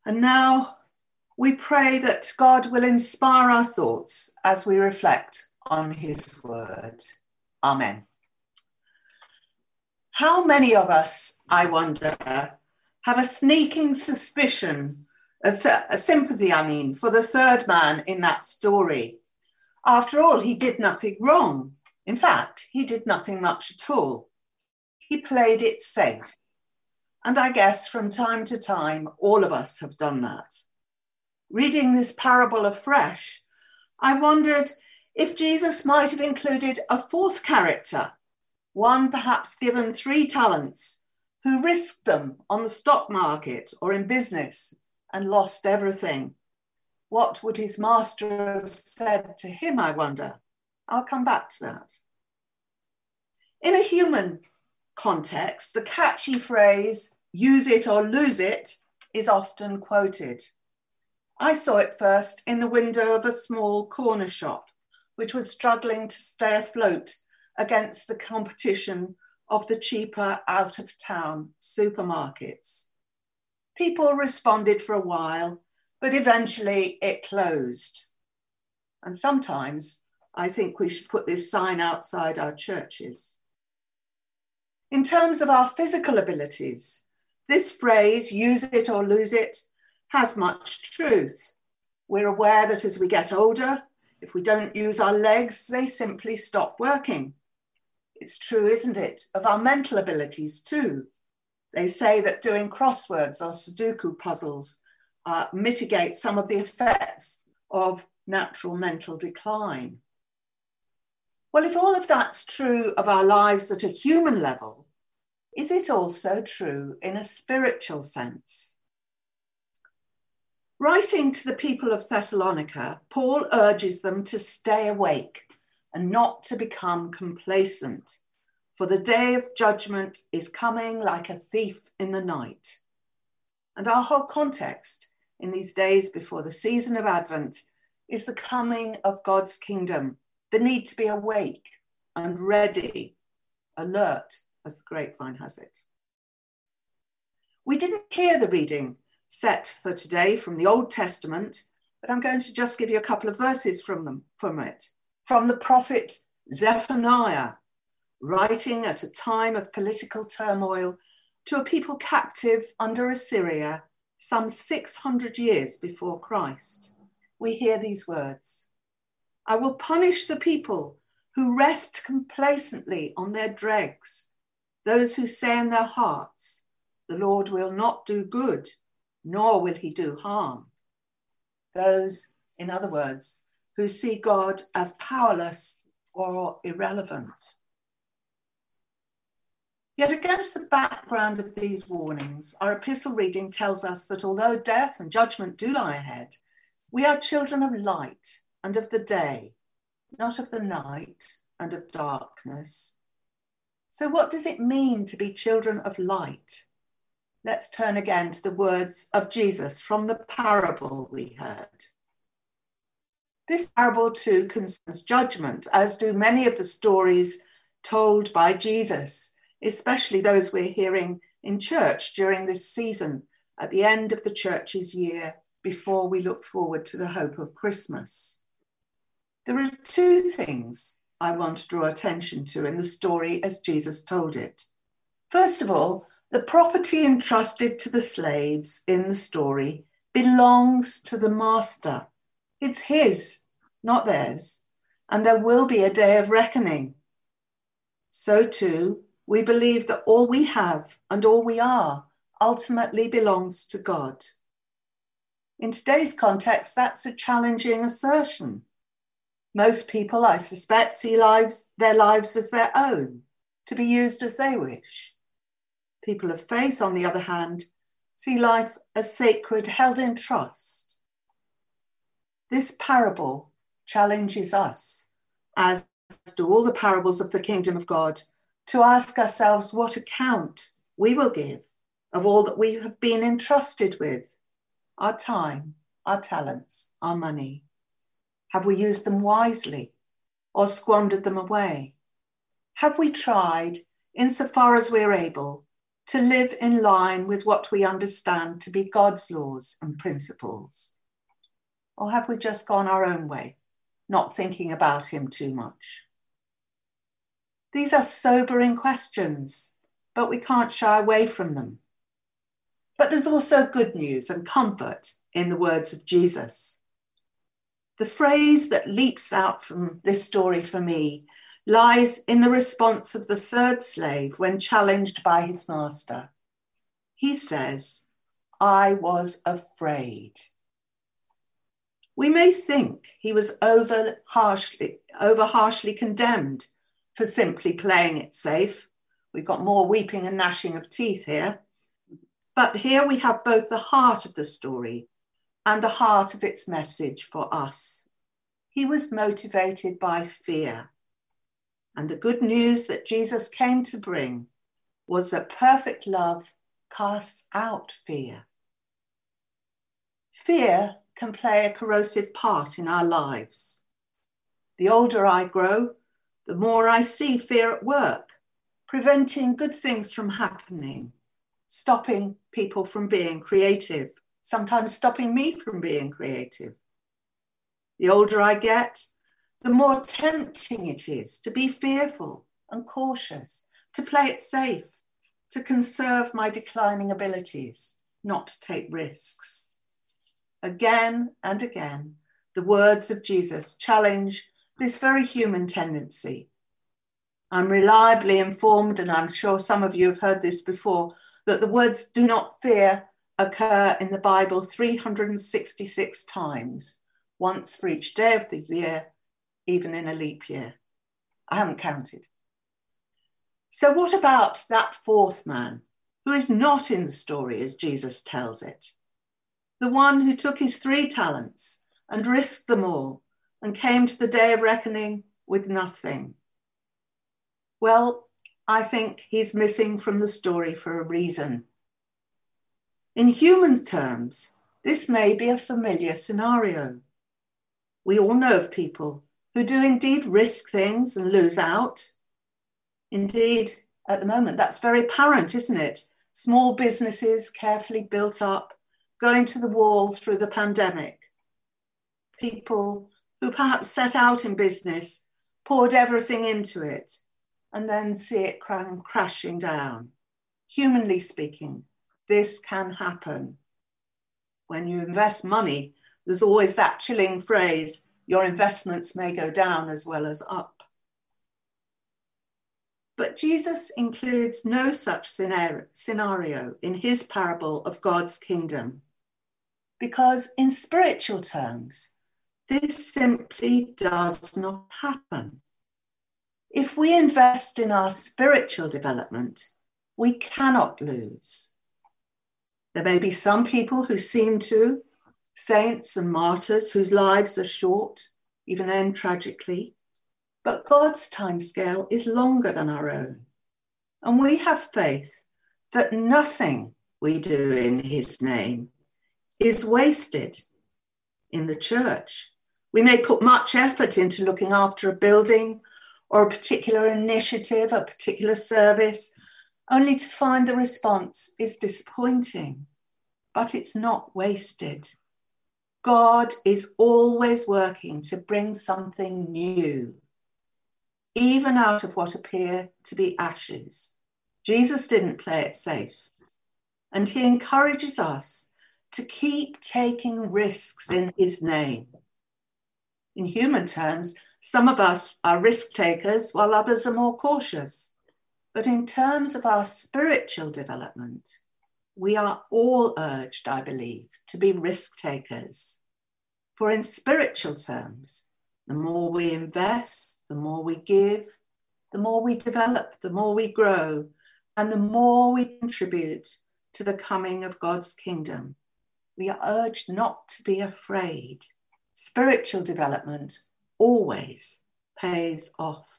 And now we pray that God will inspire our thoughts as we reflect on his word. Amen. How many of us, I wonder, have a sneaking suspicion, a sympathy, for the third man in that story? After all, he did nothing wrong. In fact, he did nothing much at all. He played it safe. And I guess from time to time, all of us have done that. Reading this parable afresh, I wondered if Jesus might have included a fourth character, one perhaps given 3 talents, who risked them on the stock market or in business and lost everything. What would his master have said to him, I wonder? I'll come back to that. In a human context, the catchy phrase, "use it or lose it," is often quoted. I saw it first in the window of a small corner shop, which was struggling to stay afloat against the competition of the cheaper out-of-town supermarkets. People responded for a while, but eventually it closed. And sometimes I think we should put this sign outside our churches. In terms of our physical abilities, this phrase, "use it or lose it," has much truth. We're aware that as we get older, if we don't use our legs, they simply stop working. It's true, isn't it, of our mental abilities too. They say that doing crosswords or Sudoku puzzles mitigate some of the effects of natural mental decline. Well, if all of that's true of our lives at a human level, is it also true in a spiritual sense? Writing to the people of Thessalonica, Paul urges them to stay awake and not to become complacent, for the day of judgment is coming like a thief in the night. And our whole context in these days before the season of Advent is the coming of God's kingdom, the need to be awake and ready, alert, as the grapevine has it. We didn't hear the reading set for today from the Old Testament, but I'm going to just give you a couple of verses from it. From the prophet Zephaniah, writing at a time of political turmoil to a people captive under Assyria some 600 years before Christ. We hear these words: "I will punish the people who rest complacently on their dregs, those who say in their hearts, 'The Lord will not do good, nor will he do harm.' Those, in other words, who see God as powerless or irrelevant." Yet against the background of these warnings, our epistle reading tells us that although death and judgment do lie ahead, we are children of light and of the day, not of the night and of darkness. So what does it mean to be children of light? Let's turn again to the words of Jesus from the parable we heard. This parable too concerns judgment, as do many of the stories told by Jesus, especially those we're hearing in church during this season at the end of the church's year before we look forward to the hope of Christmas. There are 2 things I want to draw attention to in the story as Jesus told it. First of all, the property entrusted to the slaves in the story belongs to the master. It's his, not theirs, and there will be a day of reckoning. So too, we believe that all we have and all we are ultimately belongs to God. In today's context, that's a challenging assertion. Most people, I suspect, see their lives as their own, to be used as they wish. People of faith, on the other hand, see life as sacred, held in trust. This parable challenges us, as do all the parables of the kingdom of God, to ask ourselves what account we will give of all that we have been entrusted with: our time, our talents, our money. Have we used them wisely or squandered them away? Have we tried, insofar as we're able, to live in line with what we understand to be God's laws and principles? Or have we just gone our own way, not thinking about him too much? These are sobering questions, but we can't shy away from them. But there's also good news and comfort in the words of Jesus. The phrase that leaps out from this story for me lies in the response of the third slave when challenged by his master. He says, "I was afraid." We may think he was over harshly condemned for simply playing it safe. We've got more weeping and gnashing of teeth here. But here we have both the heart of the story and the heart of its message for us. He was motivated by fear. And the good news that Jesus came to bring was that perfect love casts out fear. Fear can play a corrosive part in our lives. The older I grow, the more I see fear at work, preventing good things from happening, stopping people from being creative, sometimes stopping me from being creative. The older I get, the more tempting it is to be fearful and cautious, to play it safe, to conserve my declining abilities, not to take risks. Again and again, the words of Jesus challenge this very human tendency. I'm reliably informed, and I'm sure some of you have heard this before, that the words "do not fear" occur in the Bible 366 times, once for each day of the year, even in a leap year. I haven't counted. So what about that fourth man who is not in the story as Jesus tells it? The one who took his 3 talents and risked them all and came to the day of reckoning with nothing. Well, I think he's missing from the story for a reason. In human terms, this may be a familiar scenario. We all know of people who do indeed risk things and lose out. Indeed, at the moment, that's very apparent, isn't it? Small businesses carefully built up, going to the wall through the pandemic. People who perhaps set out in business, poured everything into it, and then see it crashing down. Humanly speaking, this can happen. When you invest money, there's always that chilling phrase, your investments may go down as well as up. But Jesus includes no such scenario in his parable of God's kingdom, because in spiritual terms, this simply does not happen. If we invest in our spiritual development, we cannot lose. There may be some people who seem to, saints and martyrs whose lives are short, even end tragically, but God's timescale is longer than our own. And we have faith that nothing we do in his name is wasted. In the church, we may put much effort into looking after a building or a particular initiative, a particular service, only to find the response is disappointing. But it's not wasted. God is always working to bring something new, even out of what appear to be ashes. Jesus didn't play it safe, and he encourages us to keep taking risks in his name. In human terms, some of us are risk takers while others are more cautious. But in terms of our spiritual development, we are all urged, I believe, to be risk takers. For in spiritual terms, the more we invest, the more we give, the more we develop, the more we grow, and the more we contribute to the coming of God's kingdom. We are urged not to be afraid. Spiritual development always pays off.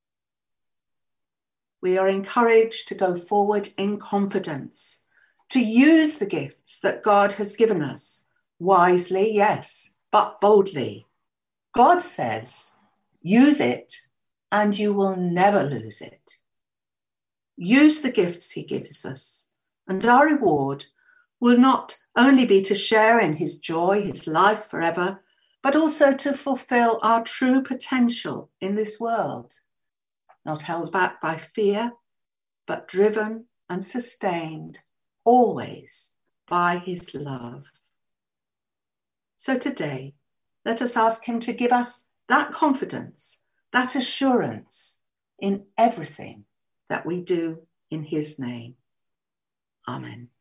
We are encouraged to go forward in confidence, to use the gifts that God has given us, wisely, yes, but boldly. God says, use it and you will never lose it. use the gifts he gives us, and our reward will not only be to share in his joy, his life forever, but also to fulfill our true potential in this world, not held back by fear, but driven and sustained always by his love. So today, let us ask him to give us that confidence, that assurance in everything that we do in his name. Amen.